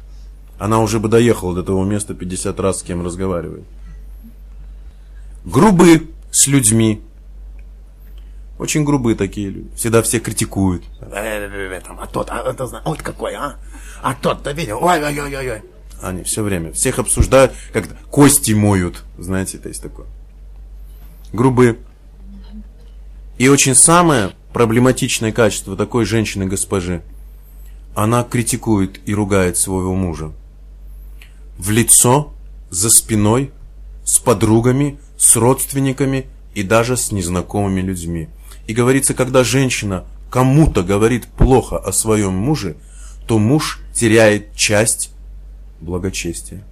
Она уже бы доехала до того места 50 раз, с кем разговаривает. Грубы с людьми. Очень грубые такие люди. Всегда все критикуют. А тот, ой, какой, а? А тот-то видел, ой. Они все время всех обсуждают, как кости моют. Знаете, это есть такое. Грубы. И очень самое проблематичное качество такой женщины-госпожи. Она критикует и ругает своего мужа. В лицо, за спиной, с подругами, с родственниками и даже с незнакомыми людьми. И говорится, когда женщина кому-то говорит плохо о своем муже, то муж теряет часть благочестия.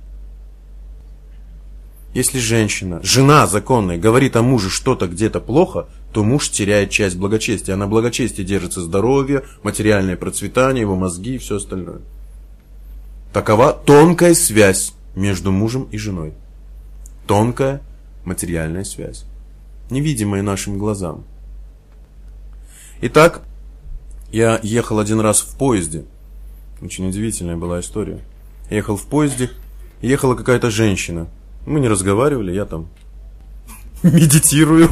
Если женщина, жена законная, говорит о муже что-то где-то плохо, то муж теряет часть благочестия. А на благочестии держится здоровье, материальное процветание, его мозги и все остальное. Такова тонкая связь между мужем и женой. Тонкая материальная связь, невидимая нашим глазам. Итак, я ехал один раз в поезде. Очень удивительная была история. Я ехал в поезде, ехала какая-то женщина. Мы не разговаривали, я там медитирую.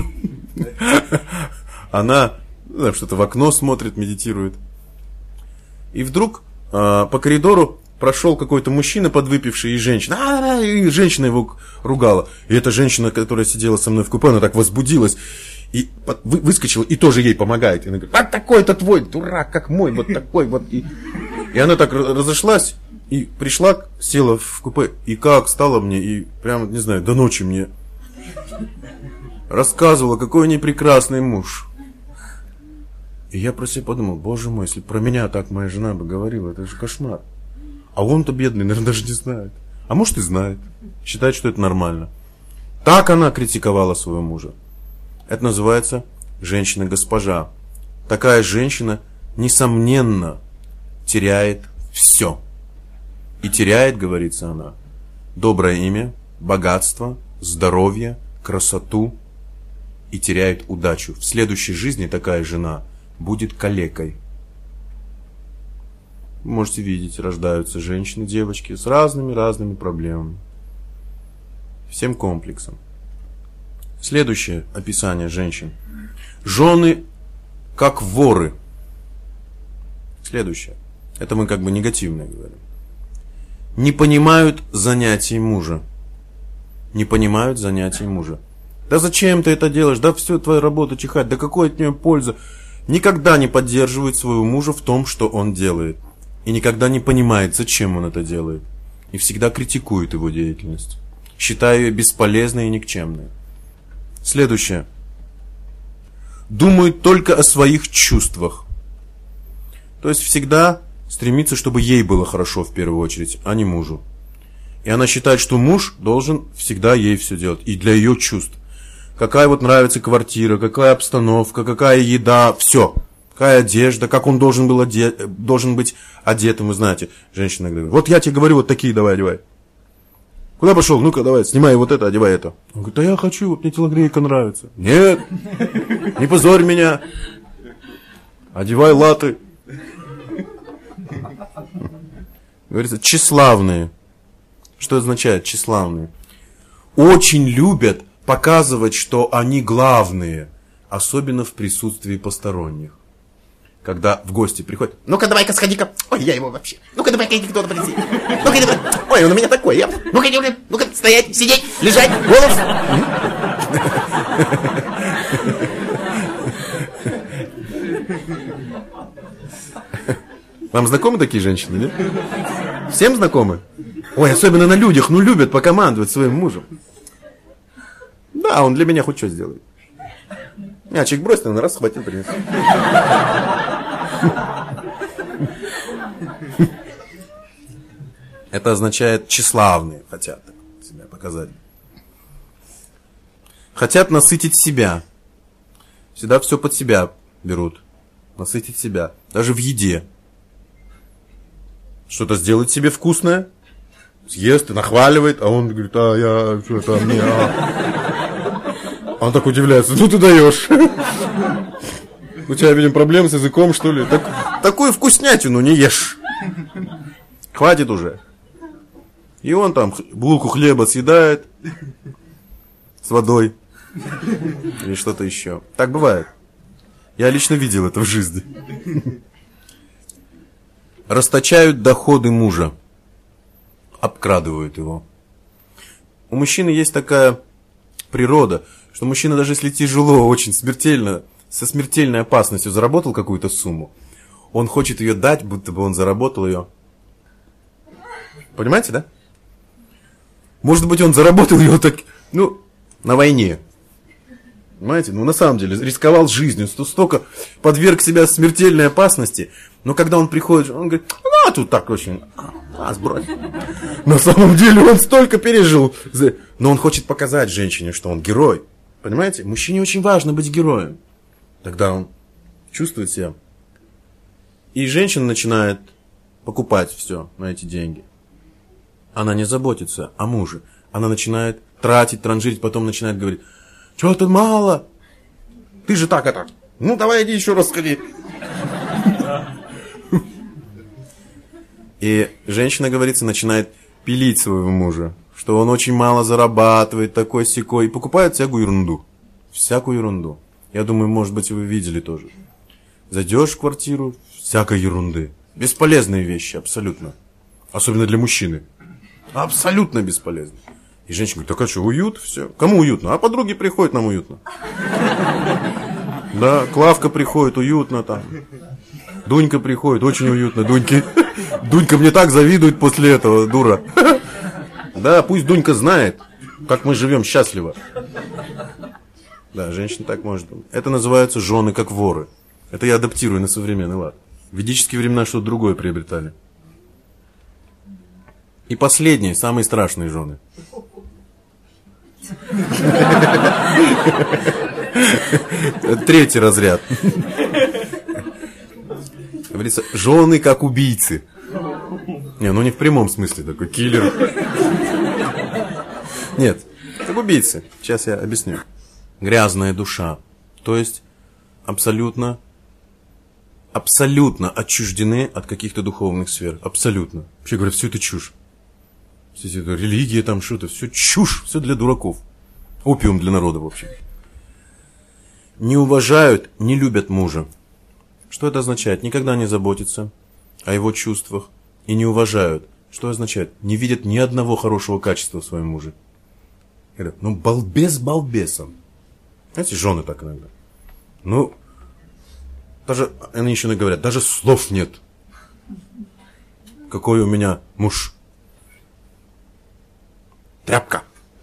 Она что-то в окно смотрит, медитирует. И вдруг по коридору прошел какой-то мужчина подвыпивший и женщина. И женщина его ругала. И эта женщина, которая сидела со мной в купе, она так возбудилась. И выскочила, и тоже ей помогает. И она говорит, вот такой-то твой, дурак, как мой, вот такой вот. И она так разошлась, и пришла, села в купе, и как стала мне, и прям, не знаю, до ночи мне рассказывала, какой у нее прекрасный муж. И я про себя подумал, боже мой, если про меня так моя жена бы говорила, это же кошмар. А он-то бедный, наверное, даже не знает. А может и знает. Считает, что это нормально. Так она критиковала своего мужа. Это называется женщина-госпожа. Такая женщина, несомненно, теряет все. И теряет, говорится она, доброе имя, богатство, здоровье, красоту. И теряет удачу. В следующей жизни такая жена будет калекой. Вы можете видеть, рождаются женщины, девочки с разными проблемами. Всем комплексом. Следующее описание женщин. Жены как воры. Следующее. Это мы как бы негативное говорим. Не понимают занятий мужа. Не понимают занятий мужа. Да зачем ты это делаешь? Да все, твоя работа чихать. Да какой от нее польза? Никогда не поддерживает своего мужа в том, что он делает. И никогда не понимает, зачем он это делает. И всегда критикует его деятельность, считая ее бесполезной и никчемной. Следующее. Думают только о своих чувствах. То есть всегда стремится, чтобы ей было хорошо в первую очередь, а не мужу. И она считает, что муж должен всегда ей все делать. И для ее чувств. Какая вот нравится квартира, какая обстановка, какая еда, все. Какая одежда, как он должен быть одетым, вы знаете. Женщина говорит, вот я тебе говорю, вот такие давай одевай. Куда пошел? Ну-ка давай, снимай вот это, одевай это. Он говорит, да я хочу, вот мне телогрейка нравится. Нет, не позорь меня. Одевай латы. Говорится, тщеславные. Что означает тщеславные? Очень любят показывать, что они главные, особенно в присутствии посторонних. Когда в гости приходят, ну-ка давай-ка сходи-ка, ой, я его вообще, ну-ка давай-ка иди кто-то принеси, ну-ка давай, ой, он у меня такой, ну-ка иди, ну-ка стоять, сидеть, лежать, голос. Вам знакомы такие женщины, нет? Всем знакомы? Ой, особенно на людях, ну любят покомандовать своим мужем. Да, он для меня хоть что сделает. Мячик бросил, на раз схватил, принес. Это означает тщеславные, хотят себя показать. Хотят насытить себя. Всегда все под себя берут. Насытить себя. Даже в еде. Что-то сделать себе вкусное. Съест и нахваливает, а он говорит, а я что-то мне... Он так удивляется, ну ты даешь. У тебя, видимо, проблемы с языком, что ли? Такую вкуснятину не ешь. Хватит уже. И он там булку хлеба съедает с водой. Или что-то еще. Так бывает. Я лично видел это в жизни. Расточают доходы мужа. Обкрадывают его. У мужчины есть такая природа, что мужчина, даже если тяжело, очень смертельно, со смертельной опасностью заработал какую-то сумму, он хочет ее дать, будто бы он заработал ее. Понимаете, да? Может быть, он заработал ее так, на войне. Понимаете? На самом деле, рисковал жизнью, столько подверг себя смертельной опасности. Но когда он приходит, он говорит, тут так очень, сбрось. На самом деле, он столько пережил. Но он хочет показать женщине, что он герой. Понимаете? Мужчине очень важно быть героем. Тогда он чувствует себя. И женщина начинает покупать все на эти деньги. Она не заботится о муже. Она начинает тратить, транжирить, потом начинает говорить, что-то мало. Ты же так это. Давай иди еще раз сходи. И женщина, говорится, начинает пилить своего мужа, что он очень мало зарабатывает, такой-сякой, и покупает всякую ерунду. Всякую ерунду. Я думаю, может быть, вы видели тоже. Зайдешь в квартиру, всякой ерунды. Бесполезные вещи, абсолютно. Особенно для мужчины. Абсолютно бесполезно. И женщина говорит, так а что, уют? Все. Кому уютно? А подруги приходят, нам уютно. Да, Клавка приходит, уютно там. Дунька приходит, очень уютно. Дунька мне так завидует после этого, дура. Да, пусть Дунька знает, как мы живем счастливо. Да, женщина так может. Это называется жены как воры. Это я адаптирую на современный лад. В ведические времена что-то другое приобретали. И последние, самые страшные жены. Третий разряд. Говорится, жены как убийцы. Не в прямом смысле, такой киллер. Нет, как убийцы. Сейчас я объясню. Грязная душа. То есть абсолютно отчуждены от каких-то духовных сфер. Абсолютно. Вообще говорят, все это чушь. Все это религия, там что-то, все чушь, все для дураков. Опиум для народа, в общем. Не уважают, не любят мужа. Что это означает? Никогда не заботятся о его чувствах и не уважают. Что означает? Не видят ни одного хорошего качества в своем муже. Говорят, балбес балбесом. Знаете, жены так иногда. Даже, они еще говорят, даже слов нет. Какой у меня муж. Тряпка.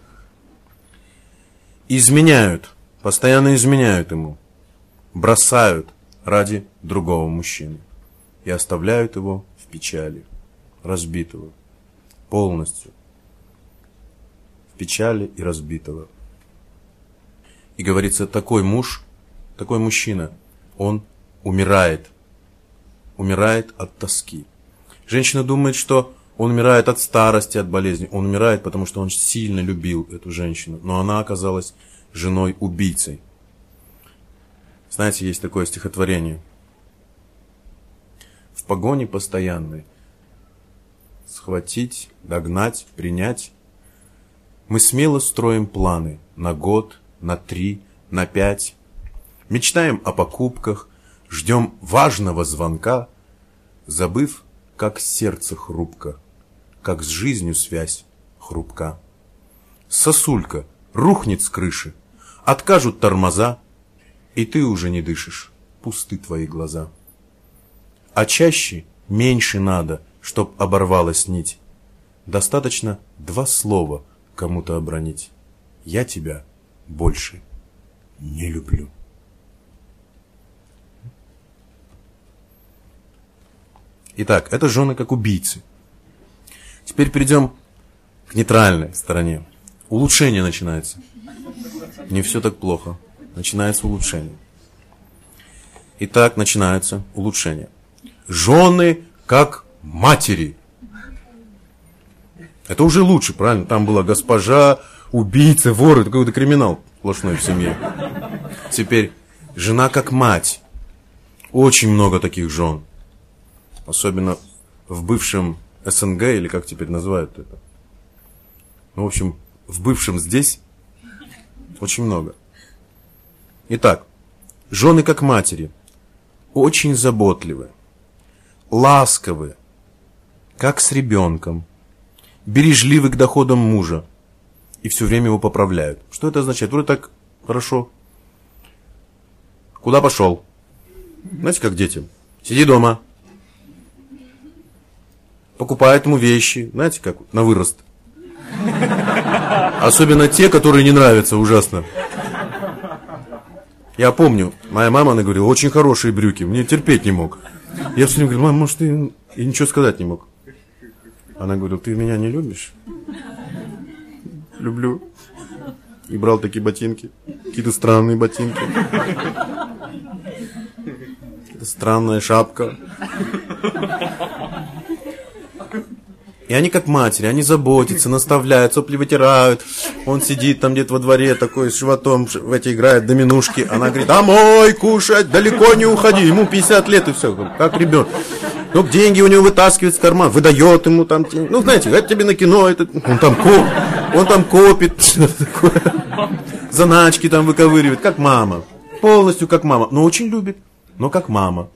Изменяют. Постоянно изменяют ему. Бросают ради другого мужчины. И оставляют его печали, разбитого, полностью в печали и разбитого. И говорится, такой муж, такой мужчина, он умирает от тоски. Женщина думает, что он умирает от старости, от болезни. Он умирает, потому что он сильно любил эту женщину, но она оказалась женой-убийцей. Знаете, есть такое стихотворение. В погоне постоянной схватить, догнать, принять. Мы смело строим планы на год, на 3, на 5. Мечтаем о покупках, ждем важного звонка, забыв, как сердце хрупко, как с жизнью связь хрупка. Сосулька рухнет с крыши, откажут тормоза, и ты уже не дышишь, пусты твои глаза. А чаще, меньше надо, чтоб оборвалась нить. Достаточно 2 слова кому-то обронить. Я тебя больше не люблю. Итак, это жены как убийцы. Теперь перейдем к нейтральной стороне. Улучшение начинается. Не все так плохо. Начинается улучшение. Итак, начинается улучшение. Жены как матери. Это уже лучше, правильно? Там была госпожа, убийца, вор, это какой-то криминал сплошной в семье. Теперь жена как мать. Очень много таких жен. Особенно в бывшем СНГ, или как теперь называют это. Ну, в общем, в бывшем здесь очень много. Итак, жены как матери. Очень заботливы, ласковы, как с ребенком, бережливы к доходам мужа и все время его поправляют. Что это означает? Вроде так хорошо. Куда пошел? Знаете, как детям? Сиди дома. Покупает ему вещи, знаете, как на вырост. Особенно те, которые не нравятся ужасно. Я помню, моя мама, она говорила, очень хорошие брюки, мне терпеть не мог. Я все время говорю, мам, может, ты... И ничего сказать не мог. Она говорила, ты меня не любишь? Люблю. И брал такие ботинки, какие-то странные ботинки. Какая-то странная шапка. И они как матери, они заботятся, наставляют, сопли вытирают. Он сидит там где-то во дворе такой с животом, в эти играет доминушки. Она говорит, домой кушать, далеко не уходи. Ему 50 лет и все, как ребенок. Ну, деньги у него вытаскивает из кармана, выдает ему там. Ну, знаете, это тебе на кино, это, он там копит, заначки там выковыривает, как мама. Полностью как мама, но очень любит, но как мама.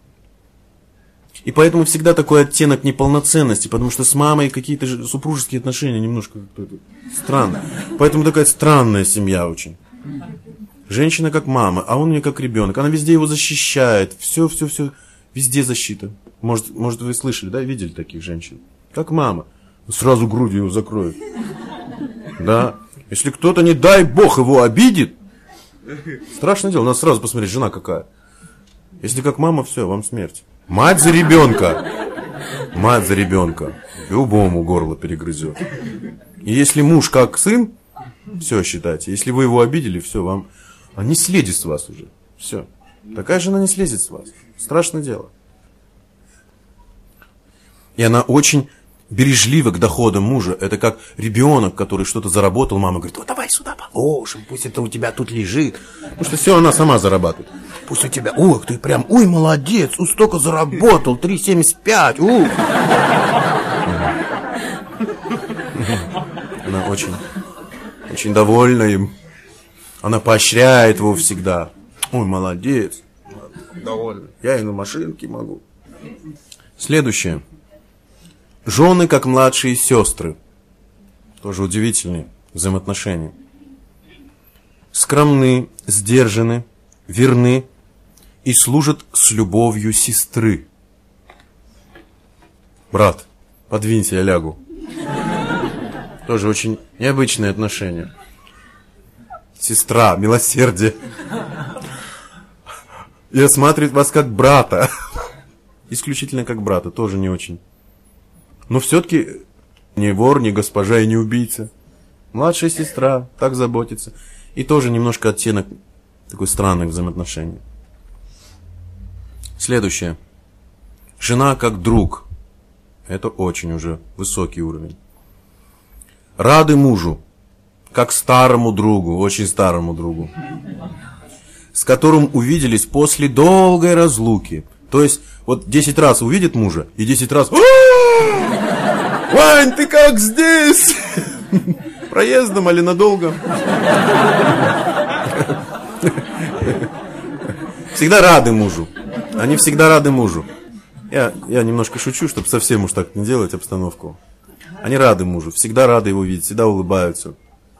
И поэтому всегда такой оттенок неполноценности, потому что с мамой какие-то супружеские отношения немножко странные. Поэтому такая странная семья очень. Женщина как мама, а он мне как ребенок. Она везде его защищает. Все, везде защита. Может вы слышали, да, видели таких женщин? Как мама. Сразу грудью его закроет. Да. Если кто-то, не дай бог, его обидит, страшное дело. Надо сразу посмотреть, жена какая. Если как мама, все, вам смерть. Мать за ребенка. Мать за ребенка. Любому горло перегрызет. И если муж как сын, все считайте. Если вы его обидели, все, вам... Он не слезет с вас уже. Все. Такая жена не слезет с вас. Страшное дело. И она очень бережлива к доходам мужа. Это как ребенок, который что-то заработал. Мама говорит, о, давай сюда положим, пусть это у тебя тут лежит. Потому что все она сама зарабатывает. Пусть у тебя, ой, ты прям, ой, молодец, столько заработал, 3,75, Она очень довольна им. Она поощряет его всегда. Ой, молодец, довольна. Я и на машинке могу. Следующее. Жены, как младшие сестры. Тоже удивительные взаимоотношения. Скромны, сдержаны, верны и служат с любовью сестры. Брат, подвинься, я лягу. Тоже очень необычные отношения. Сестра, милосердие. И осматривает вас как брата. исключительно как брата, тоже не очень. Но все-таки не вор, не госпожа и не убийца. Младшая сестра, так заботится. И тоже немножко оттенок такой странных взаимоотношений. Следующее. Жена как друг. Это очень уже высокий уровень. Рады мужу, как старому другу, очень старому другу, с которым увиделись после долгой разлуки. То есть, вот 10 раз увидит мужа, и 10 раз... Вань, ты как здесь? Проездом или надолго? Всегда рады мужу. Они всегда рады мужу. Я немножко шучу, чтобы совсем уж так не делать обстановку. Они рады мужу, всегда рады его видеть, всегда улыбаются.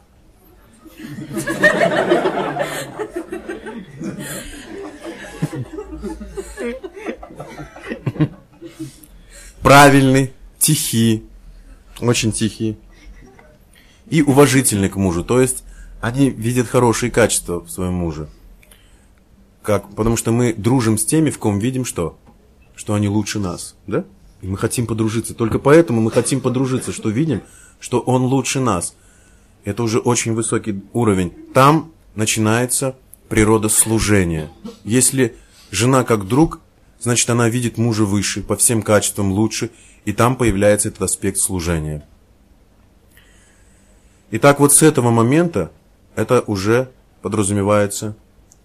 Правильный, тихий, очень тихий. И уважительный к мужу. То есть они видят хорошие качества в своем муже. Как? Потому что мы дружим с теми, в ком видим что? Что они лучше нас. Да? И мы хотим подружиться. Только поэтому мы хотим подружиться, что видим, что он лучше нас. Это уже очень высокий уровень. Там начинается природа служения. Если жена как друг, значит она видит мужа выше, по всем качествам лучше. И там появляется этот аспект служения. Итак, вот с этого момента это уже подразумевается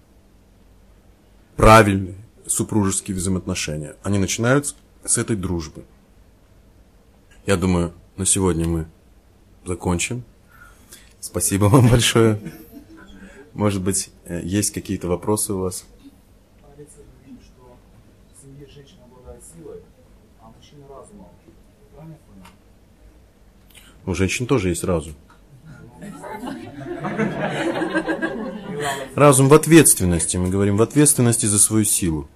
правильные супружеские взаимоотношения. Они начинаются с этой дружбы. Я думаю, на сегодня мы закончим. Спасибо вам большое. Может быть, есть какие-то вопросы у вас? Что в семье женщина обладает силой, а мужчина разумом. Правильно я понял? У женщин тоже есть разум. Разум в ответственности. Мы говорим в ответственности за свою силу.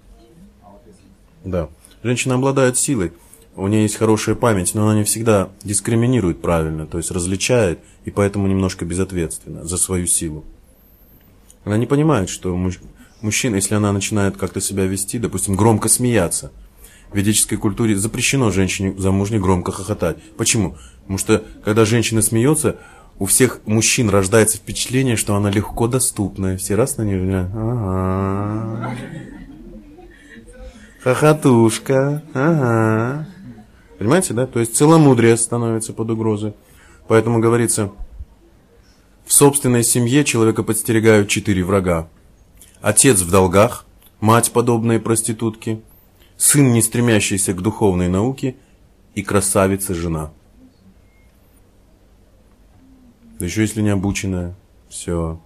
Да. Женщина обладает силой. У нее есть хорошая память, но она не всегда дискриминирует правильно, то есть различает, и поэтому немножко безответственна за свою силу. Она не понимает, что мужчина, если она начинает как-то себя вести, допустим, громко смеяться, в ведической культуре запрещено женщине замужней громко хохотать. Почему? Потому что, когда женщина смеется, у всех мужчин рождается впечатление, что она легко доступная. Все раз на нее... Ага. Хохотушка. Ага. Понимаете, да? То есть целомудрие становится под угрозой. Поэтому говорится, в собственной семье человека подстерегают 4 врага. Отец в долгах, мать, подобные проститутки, сын, не стремящийся к духовной науке, и красавица-жена. Да еще если не обученная. Все.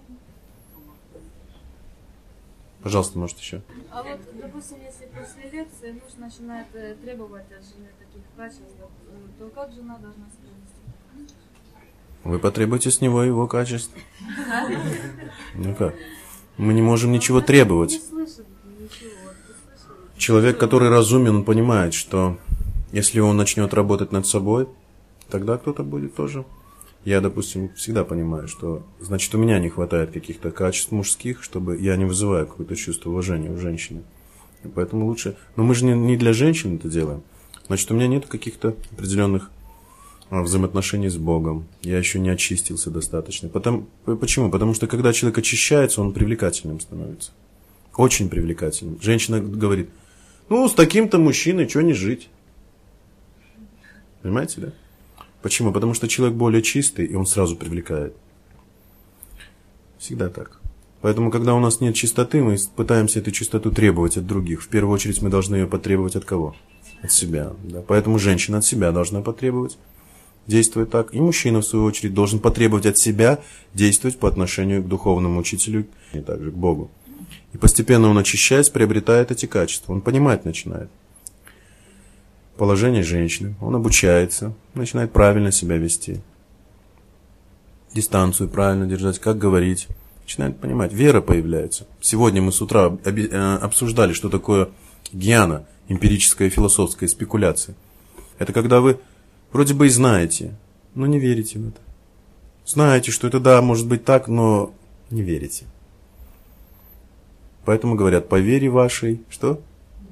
Пожалуйста, может еще. А вот, допустим, если после лекции муж начинает требовать от жены таких качеств, то как жена должна себя вести? Вы потребуете с него его качеств. Ну как? Мы не можем ничего требовать. Не слышит ничего. Человек, который разумен, он понимает, что если он начнет работать над собой, тогда кто-то будет тоже. Я, допустим, всегда понимаю, что, значит, у меня не хватает каких-то качеств мужских, чтобы я не вызываю какое-то чувство уважения у женщины. И поэтому лучше... Но мы же не для женщин это делаем. Значит, у меня нет каких-то определенных взаимоотношений с Богом. Я еще не очистился достаточно. Почему? Потому что, когда человек очищается, он привлекательным становится. Очень привлекательным. Женщина говорит, ну, с таким-то мужчиной что не жить? Понимаете, да? Почему? Потому что человек более чистый, и он сразу привлекает. Всегда так. Поэтому, когда у нас нет чистоты, мы пытаемся эту чистоту требовать от других. В первую очередь, мы должны ее потребовать от кого? От себя. Да? Поэтому женщина от себя должна потребовать, действовать так. И мужчина, в свою очередь, должен потребовать от себя действовать по отношению к духовному учителю, и также к Богу. И постепенно он, очищаясь, приобретает эти качества. Он понимать начинает положение женщины, он обучается, начинает правильно себя вести, дистанцию правильно держать, как говорить, начинает понимать, вера появляется. Сегодня мы с утра обсуждали, что такое гьяна, эмпирическая философская спекуляция. Это когда вы вроде бы и знаете, но не верите в это. Знаете, что это да, может быть так, но не верите. Поэтому говорят, по вере вашей, что?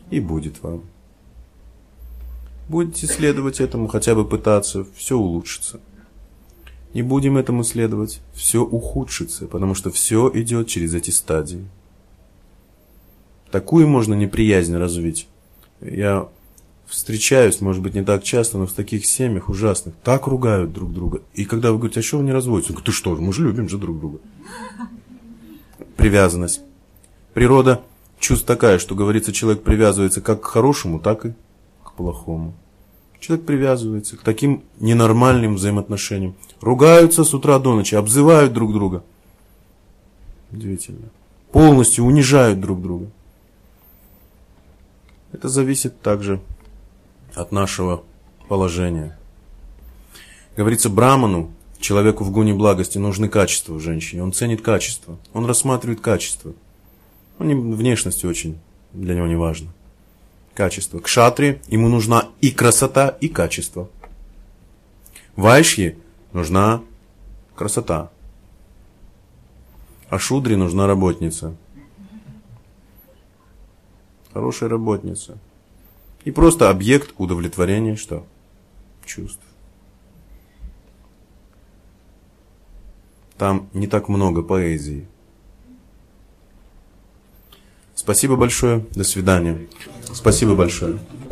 и будет вам. Будете следовать этому, хотя бы пытаться, все улучшится. Не будем этому следовать, все ухудшится, потому что все идет через эти стадии. Такую можно неприязнь развить. Я встречаюсь, может быть, не так часто, но в таких семьях ужасных. Так ругают друг друга. И когда вы говорите, а что вы не разводитесь? Он говорит, ты что, мы же любим же друг друга. Привязанность. Природа чувств такая, что, говорится, человек привязывается как к хорошему, так и к плохому. Человек привязывается к таким ненормальным взаимоотношениям. Ругаются с утра до ночи, обзывают друг друга. Удивительно. Полностью унижают друг друга. Это зависит также от нашего положения. Говорится, браману, человеку в гуне благости, нужны качества в женщине. Он ценит качество. Он рассматривает качество. Внешность очень для него не важно. Качество. Кшатри, ему нужна и красота, и качество. Вайшье нужна красота. А шудре нужна работница. Хорошая работница. И просто объект удовлетворения что? Чувств. Там не так много поэзии. Спасибо большое. До свидания. Спасибо большое.